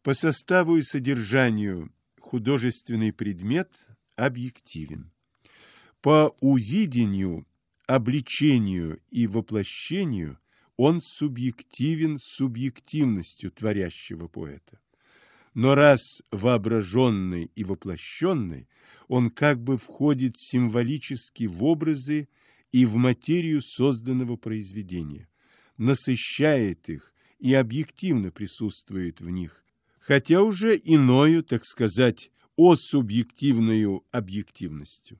По составу и содержанию художественный предмет объективен. По увидению, обличению и воплощению он субъективен субъективностью творящего поэта. Но раз воображенный и воплощенный, он как бы входит символически в образы и в материю созданного произведения, насыщает их и объективно присутствует в них, хотя уже иною, так сказать, осубъективною объективностью.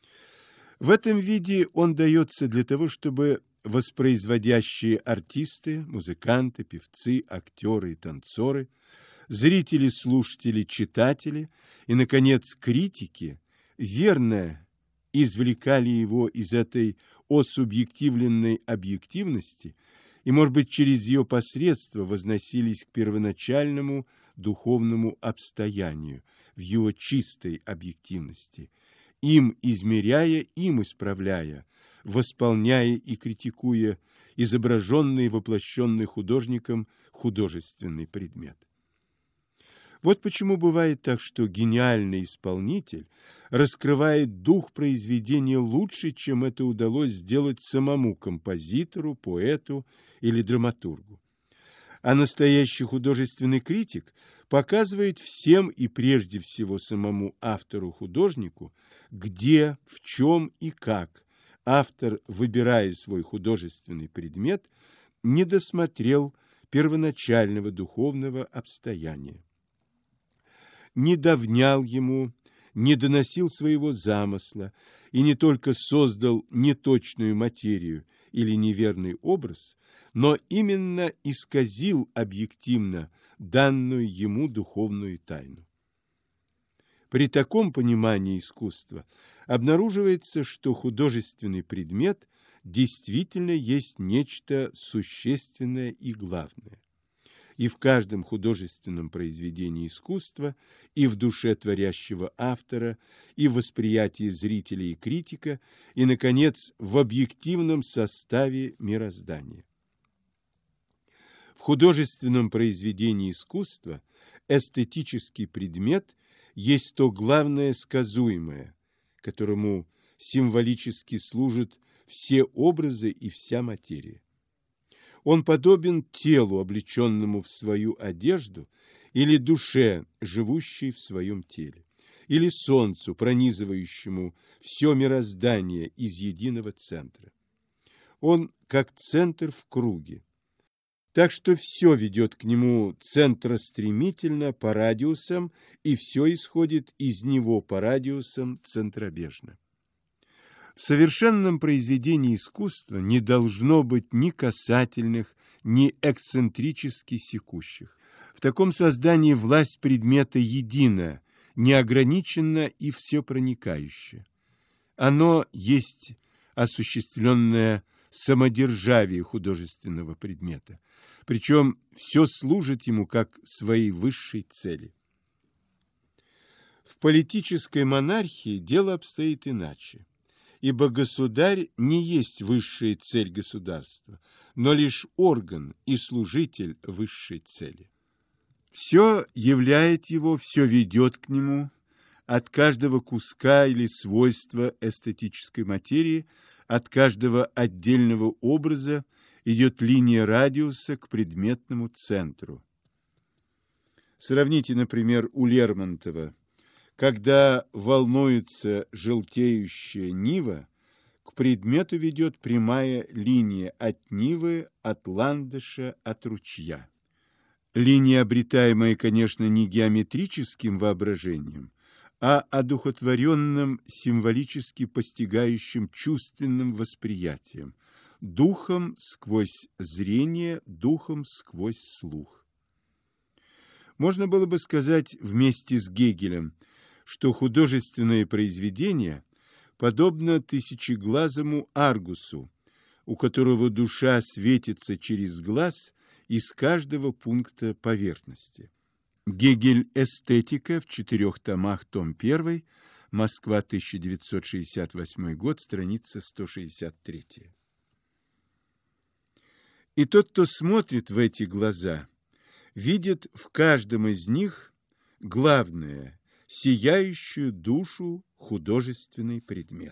В этом виде он дается для того, чтобы воспроизводящие артисты, музыканты, певцы, актеры и танцоры, зрители, слушатели, читатели и, наконец, критики верно извлекали его из этой осубъективленной объективности и, может быть, через ее посредство возносились к первоначальному духовному обстоянию в его чистой объективности, им измеряя, им исправляя, восполняя и критикуя изображенный и воплощенный художником художественный предмет. Вот почему бывает так, что гениальный исполнитель раскрывает дух произведения лучше, чем это удалось сделать самому композитору, поэту или драматургу. А настоящий художественный критик показывает всем и прежде всего самому автору-художнику, где, в чем и как автор, выбирая свой художественный предмет, не досмотрел первоначального духовного обстояния, не довнял ему, не доносил своего замысла и не только создал неточную материю или неверный образ, но именно исказил объективно данную ему духовную тайну. При таком понимании искусства обнаруживается, что художественный предмет действительно есть нечто существенное и главное. И в каждом художественном произведении искусства, и в душе творящего автора, и в восприятии зрителя и критика, и, наконец, в объективном составе мироздания. В художественном произведении искусства эстетический предмет есть то главное сказуемое, которому символически служат все образы и вся материя. Он подобен телу, облеченному в свою одежду, или душе, живущей в своем теле, или солнцу, пронизывающему все мироздание из единого центра. Он как центр в круге, так что все ведет к нему центростремительно по радиусам, и все исходит из него по радиусам центробежно. В совершенном произведении искусства не должно быть ни касательных, ни эксцентрически секущих. В таком создании власть предмета едина, неограниченна и всепроникающая. Оно есть осуществленное самодержавие художественного предмета, причем все служит ему как своей высшей цели. В политической монархии дело обстоит иначе. Ибо государь не есть высшая цель государства, но лишь орган и служитель высшей цели. Все являет его, все ведет к нему, от каждого куска или свойства эстетической материи, от каждого отдельного образа идет линия радиуса к предметному центру. Сравните, например, у Лермонтова. Когда волнуется желтеющая нива, к предмету ведет прямая линия от нивы, от ландыша, от ручья. Линия, обретаемая, конечно, не геометрическим воображением, а одухотворенным, символически постигающим чувственным восприятием, духом сквозь зрение, духом сквозь слух. Можно было бы сказать вместе с Гегелем, что художественное произведение подобно тысячеглазому Аргусу, у которого душа светится через глаз из каждого пункта поверхности. Гегель «Эстетика» в 4 томах, том 1, Москва, 1968 год, страница 163. И тот, кто смотрит в эти глаза, видит в каждом из них главное, сияющую душу художественный предмет.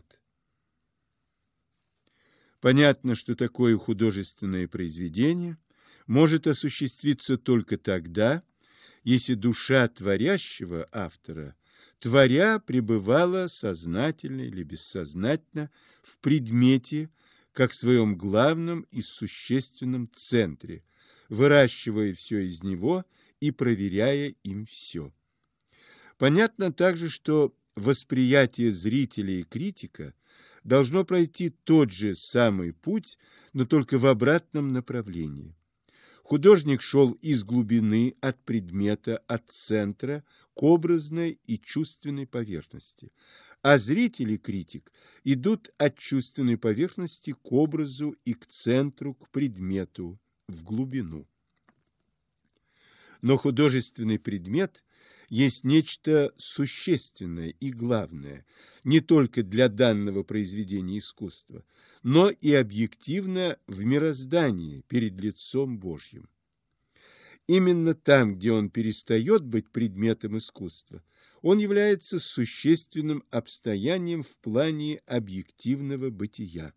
Понятно, что такое художественное произведение может осуществиться только тогда, если душа творящего автора, творя, пребывала сознательно или бессознательно в предмете, как в своем главном и существенном центре, выращивая все из него и проверяя им все. Понятно также, что восприятие зрителя и критика должно пройти тот же самый путь, но только в обратном направлении. Художник шел из глубины, от предмета, от центра к образной и чувственной поверхности, а зритель и критик идут от чувственной поверхности к образу и к центру, к предмету, в глубину. Но художественный предмет есть нечто существенное и главное не только для данного произведения искусства, но и объективно в мироздании перед лицом Божьим. Именно там, где он перестает быть предметом искусства, он является существенным обстоянием в плане объективного бытия.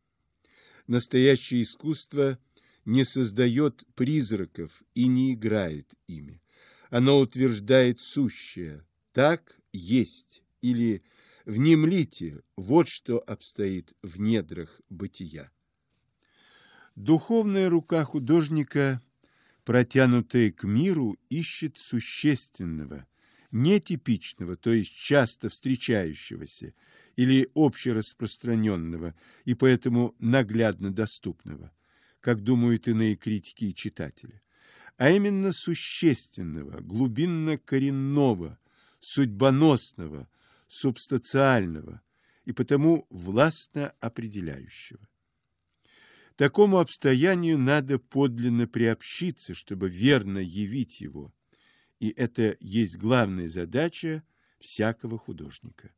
Настоящее искусство не создает призраков и не играет ими. Оно утверждает сущее, так есть, или внемлите, вот что обстоит в недрах бытия. Духовная рука художника, протянутая к миру, ищет существенного, нетипичного, то есть часто встречающегося или общераспространенного и поэтому наглядно доступного, как думают иные критики и читатели, а именно существенного, глубинно-коренного, судьбоносного, субстанциального и потому властно определяющего. Такому обстоянию надо подлинно приобщиться, чтобы верно явить его, и это есть главная задача всякого художника.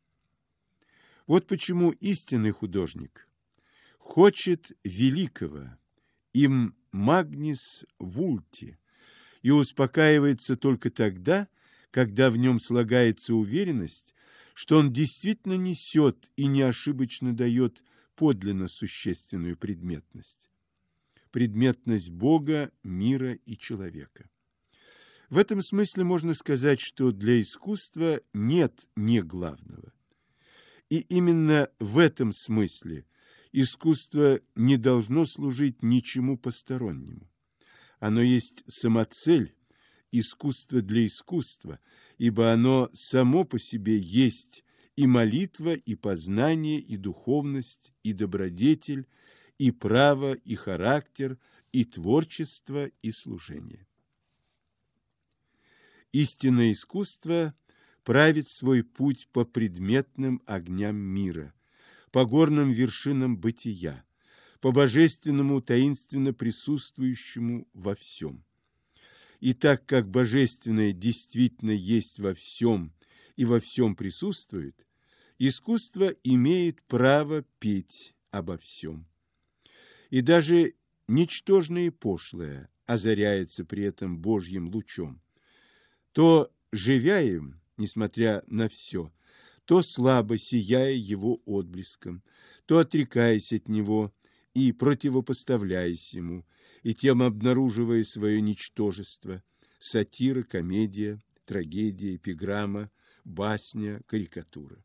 Вот почему истинный художник хочет великого, им магнис вульти, и успокаивается только тогда, когда в нем слагается уверенность, что он действительно несет и неошибочно дает подлинно существенную предметность. Предметность Бога, мира и человека. В этом смысле можно сказать, что для искусства нет не главного. И именно в этом смысле искусство не должно служить ничему постороннему. Оно есть самоцель, искусство для искусства, ибо оно само по себе есть и молитва, и познание, и духовность, и добродетель, и право, и характер, и творчество, и служение. Истинное искусство правит свой путь по предметным огням мира, по горным вершинам бытия, по божественному таинственно присутствующему во всем. И так как божественное действительно есть во всем и во всем присутствует, искусство имеет право петь обо всем. И даже ничтожное и пошлое озаряется при этом Божьим лучом. То живя им, несмотря на все, то слабо сияя его отблеском, то отрекаясь от него и противопоставляясь ему, и тем обнаруживая свое ничтожество, сатира, комедия, трагедия, эпиграмма, басня, карикатура.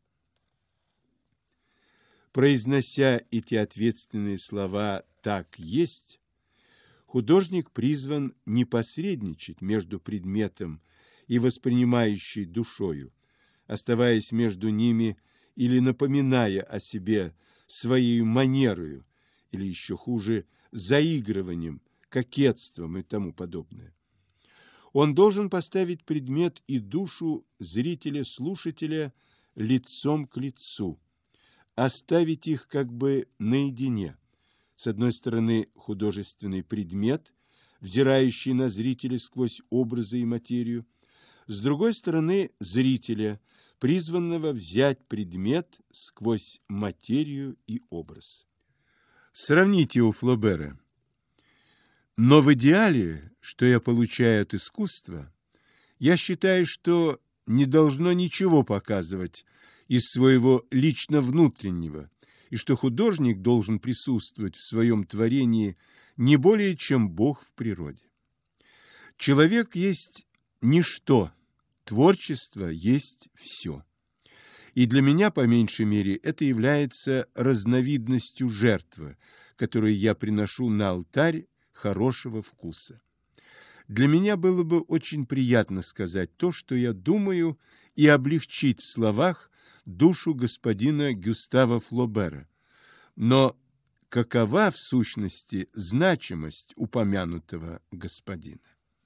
Произнося эти ответственные слова «так есть», художник призван не посредничать между предметом и воспринимающей душою, оставаясь между ними или напоминая о себе своей манерою, или еще хуже, заигрыванием, кокетством и тому подобное. Он должен поставить предмет и душу зрителя-слушателя лицом к лицу, оставить их как бы наедине. С одной стороны, художественный предмет, взирающий на зрителя сквозь образы и материю, с другой стороны, зрителя, призванного взять предмет сквозь материю и образ. Сравните у Флобера. Но в идеале, что я получаю от искусства, я считаю, что не должно ничего показывать из своего лично внутреннего, и что художник должен присутствовать в своем творении не более, чем Бог в природе. Человек есть ничто, творчество есть все. И для меня, по меньшей мере, это является разновидностью жертвы, которую я приношу на алтарь хорошего вкуса. Для меня было бы очень приятно сказать то, что я думаю, и облегчить в словах душу господина Гюстава Флобера. Но какова в сущности значимость упомянутого господина?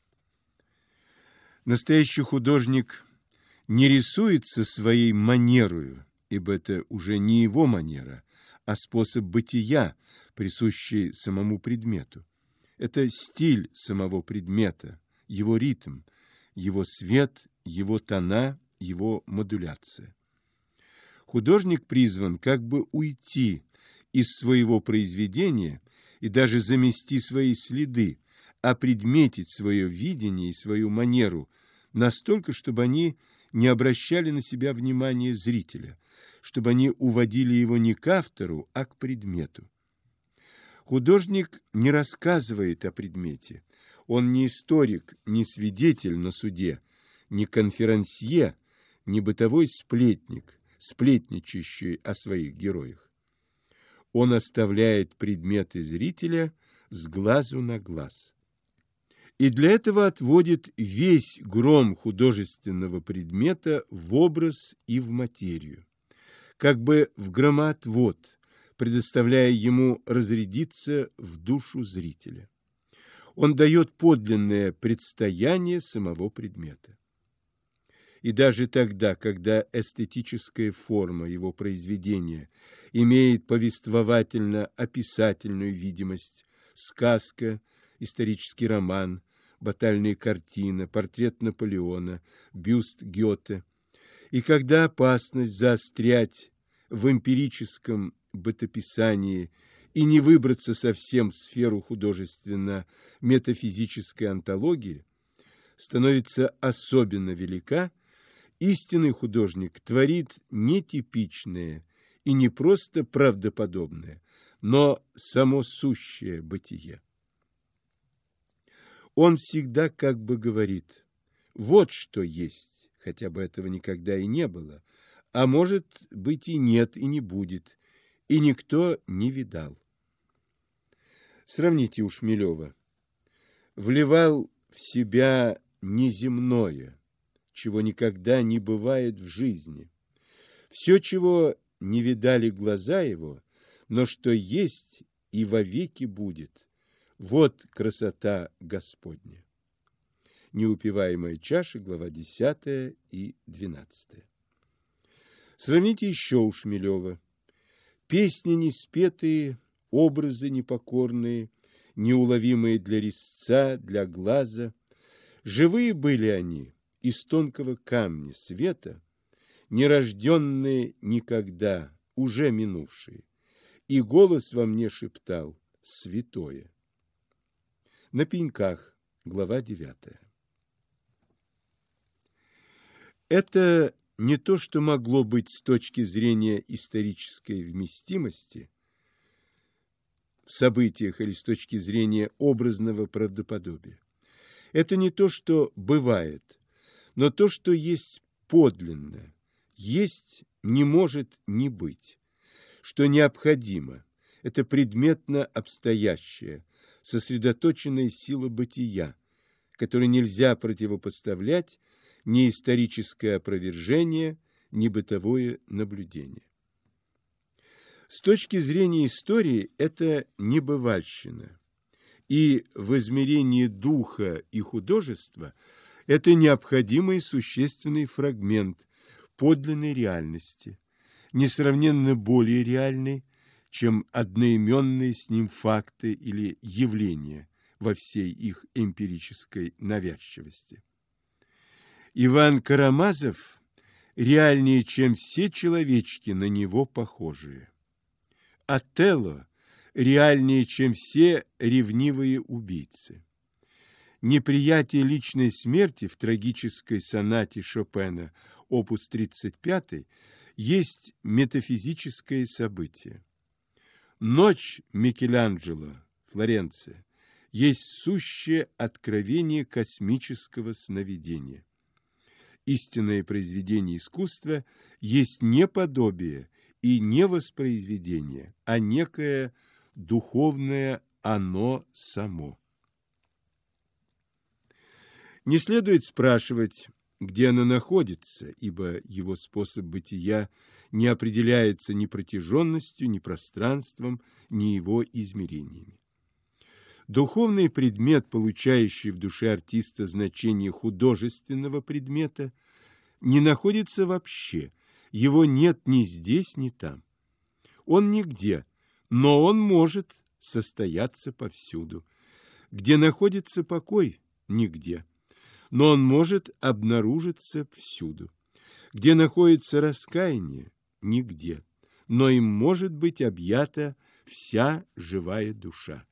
Настоящий художник не рисуется своей манерою, ибо это уже не его манера, а способ бытия, присущий самому предмету. Это стиль самого предмета, его ритм, его свет, его тона, его модуляция. Художник призван как бы уйти из своего произведения и даже замести свои следы, опредметить свое видение и свою манеру настолько, чтобы они не обращали на себя внимания зрителя, чтобы они уводили его не к автору, а к предмету. Художник не рассказывает о предмете. Он не историк, не свидетель на суде, не конферансье, не бытовой сплетник, сплетничающий о своих героях. Он оставляет предметы зрителя с глазу на глаз. И для этого отводит весь гром художественного предмета в образ и в материю, как бы в громоотвод, предоставляя ему разрядиться в душу зрителя. Он дает подлинное предстояние самого предмета. И даже тогда, когда эстетическая форма его произведения имеет повествовательно-описательную видимость, сказка, исторический роман, батальная картина, портрет Наполеона, бюст Гёте, и когда опасность заострять в эмпирическом бытописании и не выбраться совсем в сферу художественно-метафизической антологии становится особенно велика, истинный художник творит нетипичное и не просто правдоподобное, но самосущее бытие. Он всегда как бы говорит: вот что есть, хотя бы этого никогда и не было, а может быть и нет, и не будет, и никто не видал. Сравните у Шмелева. Вливал в себя неземное, чего никогда не бывает в жизни. Все, чего не видали глаза его, но что есть и вовеки будет. Вот красота Господня. Неупиваемая чаша, глава 10 и 12. Сравните еще у Шмелева. Песни неспетые, образы непокорные, неуловимые для резца, для глаза. Живые были они из тонкого камня, света, нерожденные никогда, уже минувшие. И голос во мне шептал: святое. На пеньках, глава 9. Это не то, что могло быть с точки зрения исторической вместимости в событиях или с точки зрения образного правдоподобия. Это не то, что бывает, но то, что есть подлинное, есть не может не быть, что необходимо. Это предметно обстоящее, сосредоточенная сила бытия, которой нельзя противопоставлять ни историческое опровержение, ни бытовое наблюдение. С точки зрения истории это небывальщина, и в измерении духа и художества это необходимый существенный фрагмент подлинной реальности, несравненно более реальный, чем одноименные с ним факты или явления во всей их эмпирической навязчивости. Иван Карамазов реальнее, чем все человечки на него похожие. Отелло реальнее, чем все ревнивые убийцы. Неприятие личной смерти в трагической сонате Шопена, опус 35, есть метафизическое событие. Ночь Микеланджело, Флоренция, есть сущее откровение космического сновидения. Истинное произведение искусства есть не подобие и не воспроизведение, а некое духовное оно само. Не следует спрашивать, где оно находится, ибо его способ бытия не определяется ни протяженностью, ни пространством, ни его измерениями. Духовный предмет, получающий в душе артиста значение художественного предмета, не находится вообще, его нет ни здесь, ни там. Он нигде, но он может состояться повсюду. Где находится покой? Нигде. Но он может обнаружиться всюду. Где находится раскаяние? Нигде. Но им может быть объята вся живая душа.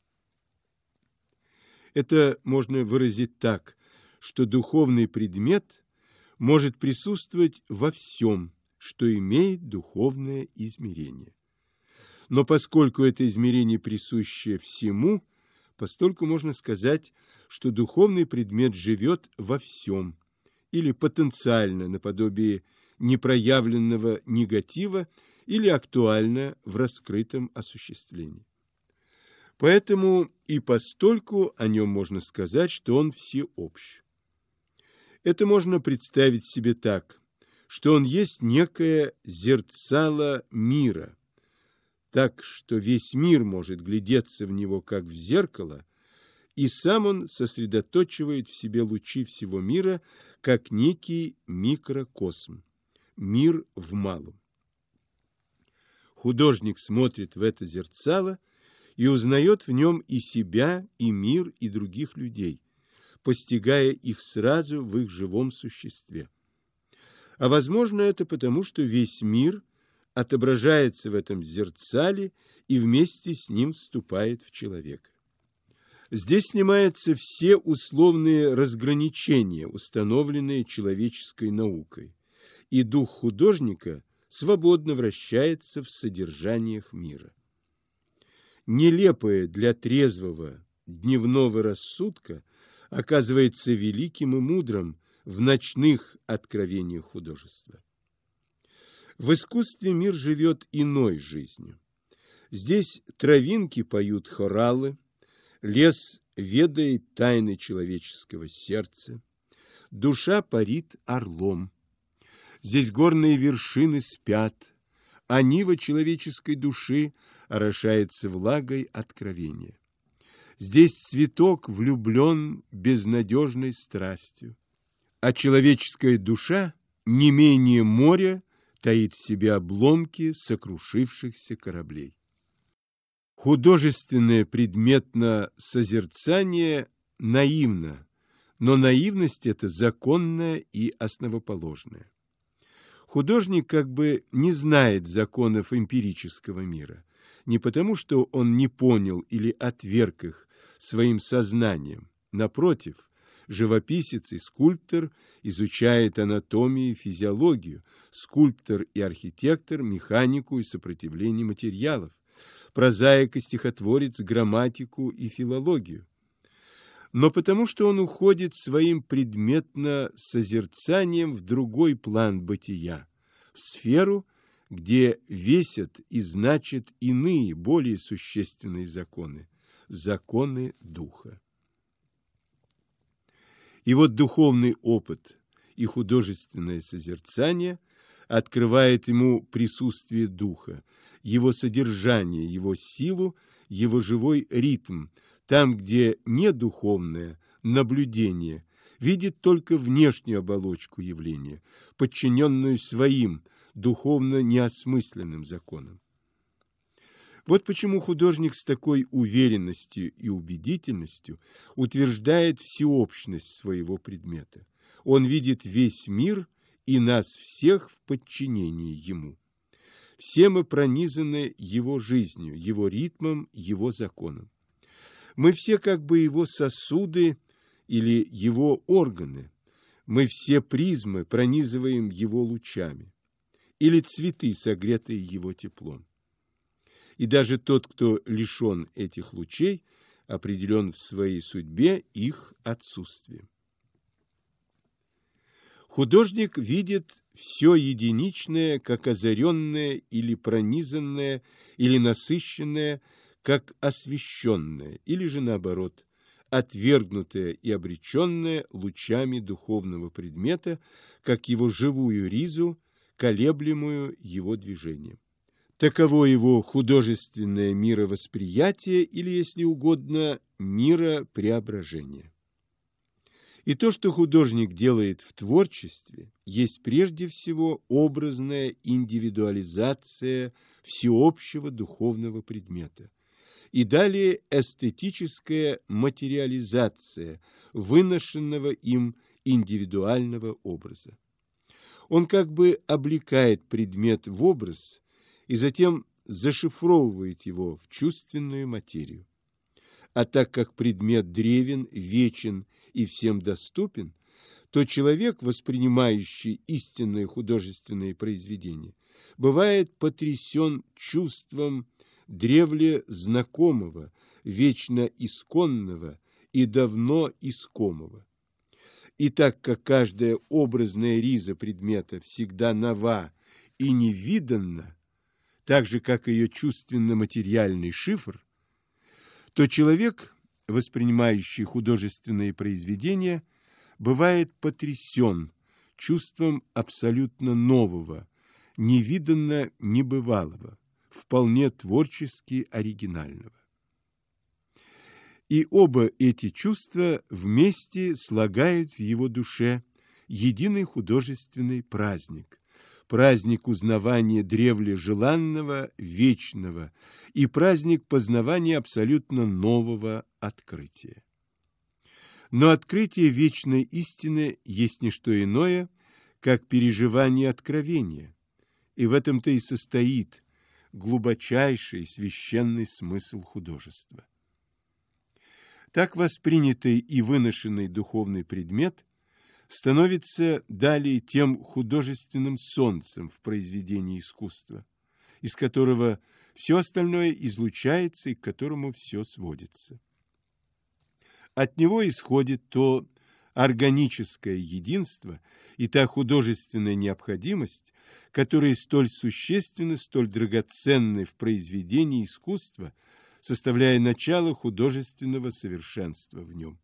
Это можно выразить так, что духовный предмет может присутствовать во всем, что имеет духовное измерение. Но поскольку это измерение присуще всему, постольку можно сказать, что духовный предмет живет во всем, или потенциально наподобие непроявленного негатива, или актуально в раскрытом осуществлении. Поэтому и постольку о нем можно сказать, что он всеобщ. Это можно представить себе так, что он есть некое зерцало мира, так что весь мир может глядеться в него как в зеркало, и сам он сосредоточивает в себе лучи всего мира, как некий микрокосм, мир в малом. Художник смотрит в это зерцало и узнает в нем и себя, и мир, и других людей, постигая их сразу в их живом существе. А возможно, это потому, что весь мир отображается в этом зерцале и вместе с ним вступает в человека. Здесь снимаются все условные разграничения, установленные человеческой наукой, и дух художника свободно вращается в содержаниях мира. Нелепое для трезвого дневного рассудка оказывается великим и мудрым в ночных откровениях художества. В искусстве мир живет иной жизнью. Здесь травинки поют хоралы, лес ведает тайны человеческого сердца, душа парит орлом. Здесь горные вершины спят, а нива человеческой души орошается влагой откровения. Здесь цветок влюблен безнадежной страстью, а человеческая душа не менее моря таит в себе обломки сокрушившихся кораблей. Художественное предметное созерцание наивно, но наивность эта законная и основоположная. Художник как бы не знает законов эмпирического мира, не потому, что он не понял или отверг их своим сознанием. Напротив, живописец и скульптор изучает анатомию и физиологию, скульптор и архитектор – механику и сопротивление материалов, прозаик и стихотворец – грамматику и филологию. Но потому что он уходит своим предметно-созерцанием в другой план бытия, в сферу, где весят и значат иные, более существенные законы, законы духа. И вот духовный опыт и художественное созерцание открывает ему присутствие духа, его содержание, его силу, его живой ритм, там, где не духовное наблюдение видит только внешнюю оболочку явления, подчиненную своим духовно неосмысленным законам. Вот почему художник с такой уверенностью и убедительностью утверждает всеобщность своего предмета. Он видит весь мир и нас всех в подчинении ему. Все мы пронизаны его жизнью, его ритмом, его законом. Мы все как бы его сосуды или его органы. Мы все призмы пронизываем его лучами. Или цветы, согретые его теплом. И даже тот, кто лишен этих лучей, определен в своей судьбе их отсутствием. Художник видит все единичное, как озаренное или пронизанное, или насыщенное, как освещенное, или же наоборот, отвергнутое и обреченное лучами духовного предмета, как его живую ризу, колеблемую его движением. Таково его художественное мировосприятие или, если угодно, миропреображение. И то, что художник делает в творчестве, есть прежде всего образная индивидуализация всеобщего духовного предмета, и далее эстетическая материализация выношенного им индивидуального образа. Он как бы облекает предмет в образ и затем зашифровывает его в чувственную материю. А так как предмет древен, вечен и всем доступен, то человек, воспринимающий истинное художественное произведение, бывает потрясен чувством древле знакомого, вечно исконного и давно искомого. И так как каждая образная риза предмета всегда нова и невиданна, так же, как ее чувственно-материальный шифр, то человек, воспринимающий художественные произведения, бывает потрясен чувством абсолютно нового, невиданно небывалого, вполне творчески оригинального. И оба эти чувства вместе слагают в его душе единый художественный праздник, праздник узнавания древле желанного, вечного и праздник познавания абсолютно нового открытия. Но открытие вечной истины есть не что иное, как переживание откровения, и в этом-то и состоит глубочайший священный смысл художества. Так воспринятый и выношенный духовный предмет становится далее тем художественным солнцем в произведении искусства, из которого все остальное излучается и к которому все сводится. От него исходит то органическое единство и та художественная необходимость, которые столь существенны, столь драгоценны в произведении искусства, составляя начало художественного совершенства в нем.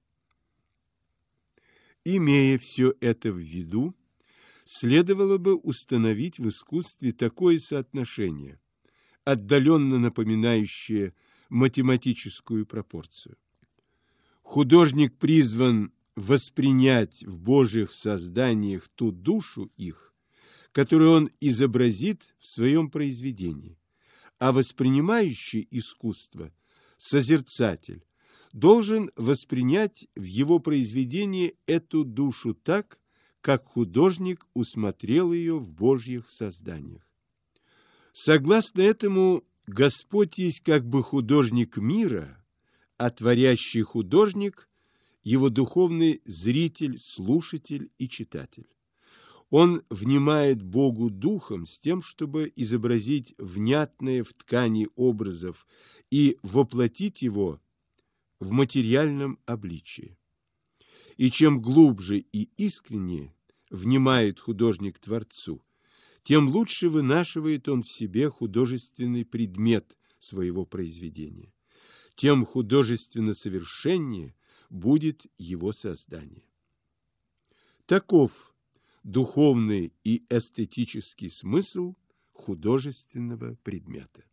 Имея все это в виду, следовало бы установить в искусстве такое соотношение, отдаленно напоминающее математическую пропорцию. Художник призван воспринять в Божьих созданиях ту душу их, которую он изобразит в своем произведении, а воспринимающий искусство, созерцатель, должен воспринять в его произведении эту душу так, как художник усмотрел ее в Божьих созданиях. Согласно этому, Господь есть как бы художник мира, а творящий художник – его духовный зритель, слушатель и читатель. Он внимает Богу духом с тем, чтобы изобразить внятное в ткани образов и воплотить его в материальном обличии. И чем глубже и искреннее внимает художник Творцу, тем лучше вынашивает он в себе художественный предмет своего произведения, тем художественно совершеннее будет его создание. Таков духовный и эстетический смысл художественного предмета.